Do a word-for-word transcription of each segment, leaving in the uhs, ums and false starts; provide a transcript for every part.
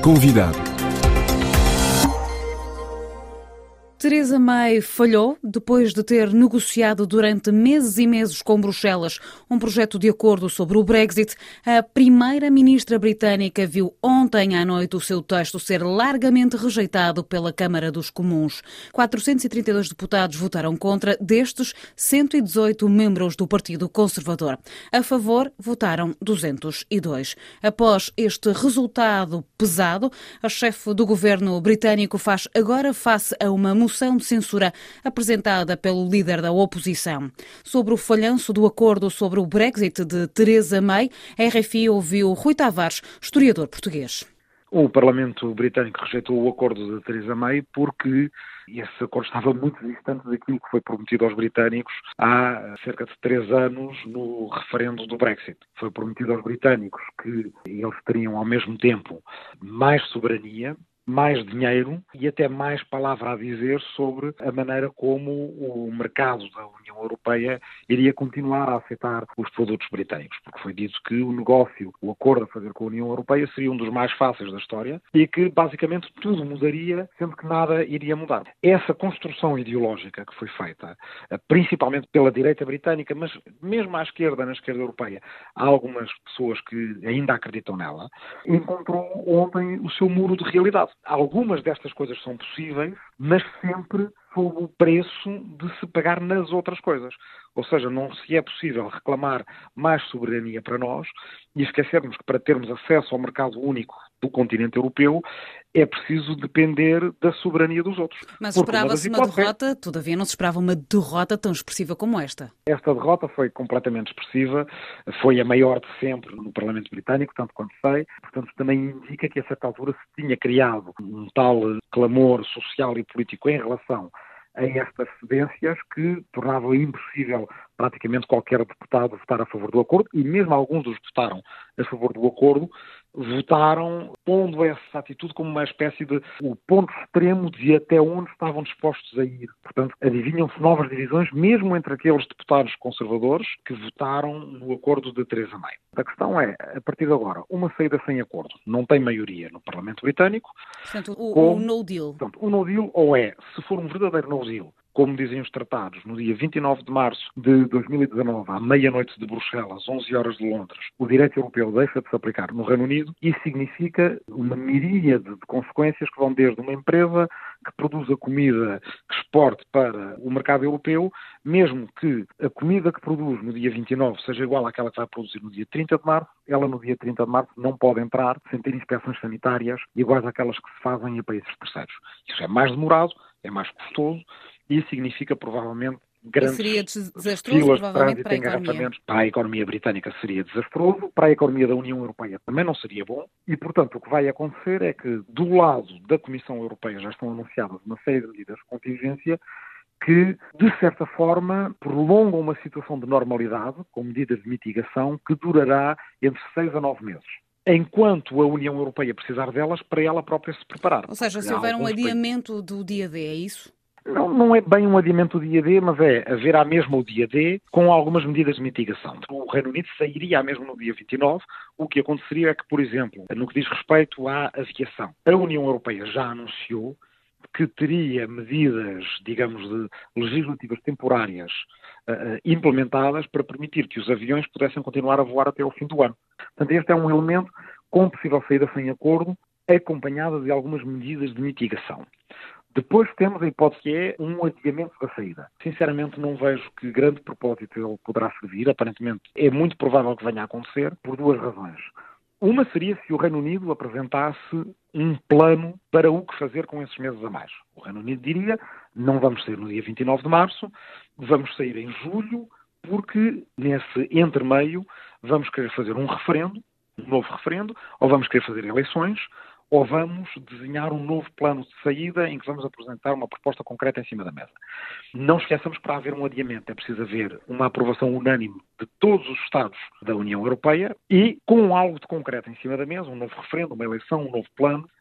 Convidado. Theresa May falhou depois de ter negociado durante meses e meses com Bruxelas um projeto de acordo sobre o Brexit. A primeira-ministra britânica viu ontem à noite o seu texto ser largamente rejeitado pela Câmara dos Comuns. quatrocentos e trinta e dois deputados votaram contra, destes cento e dezoito membros do Partido Conservador. A favor votaram duzentos e dois. Após este resultado pesado, a chefe do governo britânico faz agora face a uma moção de censura apresentada pelo líder da oposição. Sobre o falhanço do acordo sobre o Brexit de Theresa May, a R F I ouviu Rui Tavares, historiador português. O Parlamento britânico rejeitou o acordo de Theresa May porque esse acordo estava muito distante daquilo que foi prometido aos britânicos há cerca de três anos no referendo do Brexit. Foi prometido aos britânicos que eles teriam ao mesmo tempo mais soberania, mais dinheiro e até mais palavra a dizer sobre a maneira como o mercado da União Europeia iria continuar a aceitar os produtos britânicos, porque foi dito que o negócio, o acordo a fazer com a União Europeia seria um dos mais fáceis da história e que basicamente tudo mudaria, sendo que nada iria mudar. Essa construção ideológica que foi feita, principalmente pela direita britânica, mas mesmo à esquerda, na esquerda europeia, há algumas pessoas que ainda acreditam nela, encontrou ontem o seu muro de realidade. Algumas destas coisas são possíveis, mas sempre sob o preço de se pagar nas outras coisas. Ou seja, não se é possível reclamar mais soberania para nós e esquecermos que para termos acesso ao mercado único do continente europeu é preciso depender da soberania dos outros. Mas esperava-se uma, uma derrota, todavia não se esperava uma derrota tão expressiva como esta. Esta derrota foi completamente expressiva, foi a maior de sempre no Parlamento Britânico, tanto quanto sei. Portanto, também indica que a certa altura se tinha criado um tal clamor social e político em relação a estas cedências que tornavam impossível praticamente qualquer deputado votar a favor do acordo, e mesmo alguns dos que votaram a favor do acordo votaram pondo essa atitude como uma espécie de o ponto extremo de até onde estavam dispostos a ir. Portanto, adivinham-se novas divisões, mesmo entre aqueles deputados conservadores que votaram no acordo de Theresa May. A questão é, a partir de agora, uma saída sem acordo não tem maioria no Parlamento Britânico. Portanto, o, como, o no deal. Portanto, o no deal, ou é, se for um verdadeiro no deal, como dizem os tratados, no dia vinte e nove de março de dois mil e dezanove, à meia-noite de Bruxelas, onze horas de Londres, o direito europeu deixa de se aplicar no Reino Unido. Isso significa uma miríade de consequências que vão desde uma empresa que produza comida que exporte para o mercado europeu, mesmo que a comida que produz no dia vinte e nove seja igual àquela que vai produzir no dia trinta de março, ela no dia trinta de março não pode entrar sem ter inspeções sanitárias iguais àquelas que se fazem a países terceiros. Isso é mais demorado, é mais custoso, e isso significa provavelmente grandes seria desastroso, filas de provavelmente, trânsito para a e economia. engarrafamentos. Para a economia britânica seria desastroso, para a economia da União Europeia também não seria bom, e portanto o que vai acontecer é que do lado da Comissão Europeia já estão anunciadas uma série de medidas de contingência que, de certa forma, prolongam uma situação de normalidade, com medidas de mitigação, que durará entre seis a nove meses. Enquanto a União Europeia precisar delas para ela própria se preparar. Ou seja, se houver um adiamento do dia D, é isso? Não, não é bem um adiamento do dia D, mas é haver à mesma o dia D com algumas medidas de mitigação. O Reino Unido sairia à mesma no dia vinte e nove. O que aconteceria é que, por exemplo, no que diz respeito à aviação, a União Europeia já anunciou que teria medidas, digamos, de legislativas temporárias uh, implementadas para permitir que os aviões pudessem continuar a voar até ao fim do ano. Portanto, este é um elemento com possível saída sem acordo, acompanhada de algumas medidas de mitigação. Depois temos a hipótese que é um adiamento da saída. Sinceramente, não vejo que grande propósito ele poderá servir. Aparentemente, é muito provável que venha a acontecer por duas razões. Uma seria se o Reino Unido apresentasse um plano para o que fazer com esses meses a mais. O Reino Unido diria, não vamos sair no dia vinte e nove de março, vamos sair em julho, porque nesse entremeio vamos querer fazer um referendo, um novo referendo, ou vamos querer fazer eleições, ou vamos desenhar um novo plano de saída em que vamos apresentar uma proposta concreta em cima da mesa. Não esqueçamos que para haver um adiamento é preciso haver uma aprovação unânime de todos os Estados da União Europeia e com algo de concreto em cima da mesa, um novo referendo, uma eleição, um novo plano,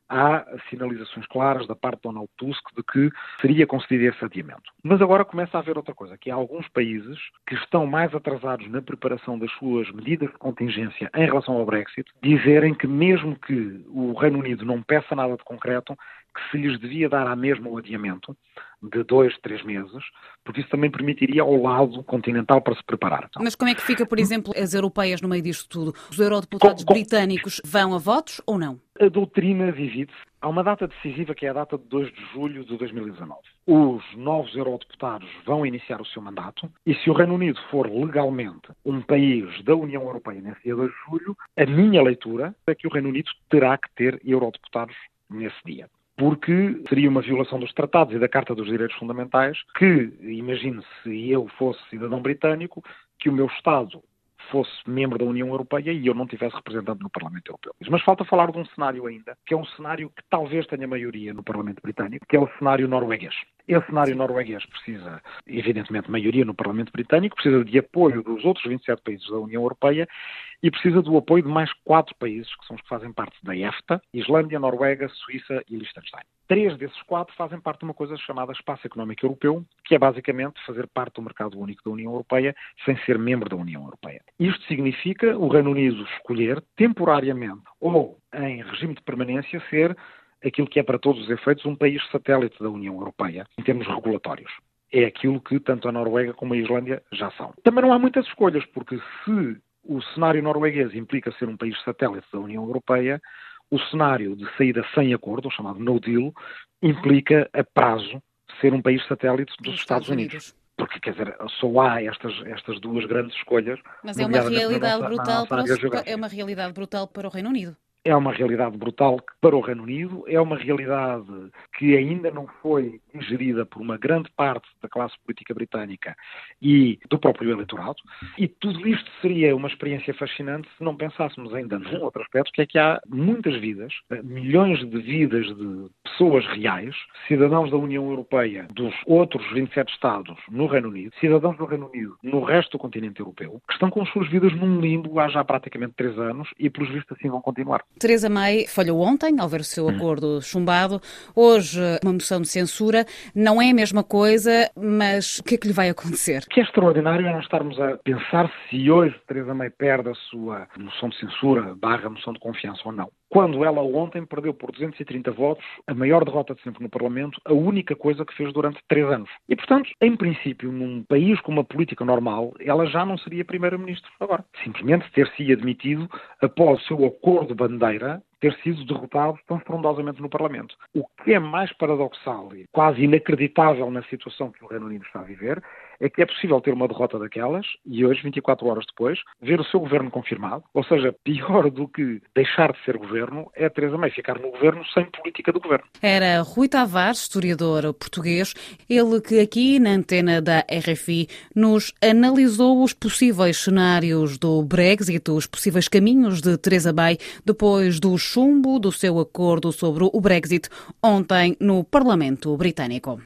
há sinalizações claras da parte de Donald Tusk de que seria concedido esse adiamento. Mas agora começa a haver outra coisa, que há alguns países que estão mais atrasados na preparação das suas medidas de contingência em relação ao Brexit, dizerem que mesmo que o Reino Unido não peça nada de concreto, que se lhes devia dar à mesma o adiamento de dois, três meses, porque isso também permitiria ao lado continental para se preparar. Mas como é que fica, por exemplo, as europeias no meio disto tudo? Os eurodeputados com, com... britânicos vão a votos ou não? A doutrina divide-se. Há uma data decisiva que é a data de dois de julho de dois mil e dezanove. Os novos eurodeputados vão iniciar o seu mandato e se o Reino Unido for legalmente um país da União Europeia nesse dia dois de julho, a minha leitura é que o Reino Unido terá que ter eurodeputados nesse dia. Porque seria uma violação dos tratados e da Carta dos Direitos Fundamentais que, imagine se eu fosse cidadão britânico, que o meu Estado fosse membro da União Europeia e eu não tivesse representante no Parlamento Europeu. Mas falta falar de um cenário ainda, que é um cenário que talvez tenha maioria no Parlamento Britânico, que é o cenário norueguês. Esse cenário norueguês precisa, evidentemente, maioria no Parlamento Britânico, precisa de apoio dos outros vinte e sete países da União Europeia e precisa do apoio de mais quatro países, que são os que fazem parte da EFTA, Islândia, Noruega, Suíça e Liechtenstein. Três desses quatro fazem parte de uma coisa chamada Espaço Económico Europeu, que é basicamente fazer parte do mercado único da União Europeia sem ser membro da União Europeia. Isto significa o Reino Unido escolher temporariamente ou em regime de permanência ser aquilo que é para todos os efeitos um país satélite da União Europeia em termos regulatórios. É aquilo que tanto a Noruega como a Islândia já são. Também não há muitas escolhas, porque se o cenário norueguês implica ser um país satélite da União Europeia, o cenário de saída sem acordo, o chamado no deal, implica a prazo ser um país satélite dos, dos Estados, Estados Unidos. Unidos. Porque, quer dizer, só há estas, estas duas grandes escolhas. Mas é uma realidade nossa, brutal para o, é uma realidade brutal para o Reino Unido. É uma realidade brutal para o Reino Unido, é uma realidade que ainda não foi digerida por uma grande parte da classe política britânica e do próprio eleitorado, e tudo isto seria uma experiência fascinante se não pensássemos ainda num outro aspecto, que é que há muitas vidas, milhões de vidas de pessoas reais, cidadãos da União Europeia, dos outros vinte e sete Estados no Reino Unido, cidadãos do Reino Unido no resto do continente europeu, que estão com as suas vidas num limbo há já praticamente três anos e, pelos vistos, assim vão continuar. Theresa May falhou ontem ao ver o seu acordo chumbado. Hoje, uma moção de censura. Não é a mesma coisa, mas o que é que lhe vai acontecer? O que é extraordinário é não estarmos a pensar se hoje Theresa May perde a sua moção de censura barra moção de confiança ou não. Quando ela ontem perdeu por duzentos e trinta votos, a maior derrota de sempre no Parlamento, a única coisa que fez durante três anos. E, portanto, em princípio, num país com uma política normal, ela já não seria primeira-ministra agora. Simplesmente ter-se admitido após o seu acordo de bandeira ter sido derrotado tão estrondosamente no Parlamento. O que é mais paradoxal e quase inacreditável na situação que o Reino Unido está a viver é que é possível ter uma derrota daquelas e hoje, vinte e quatro horas depois, ver o seu governo confirmado. Ou seja, pior do que deixar de ser governo é a Theresa May ficar no governo sem política do governo. Era Rui Tavares, historiador português, ele que aqui na antena da R F I nos analisou os possíveis cenários do Brexit, os possíveis caminhos de Theresa May depois do chumbo do seu acordo sobre o Brexit ontem no Parlamento Britânico.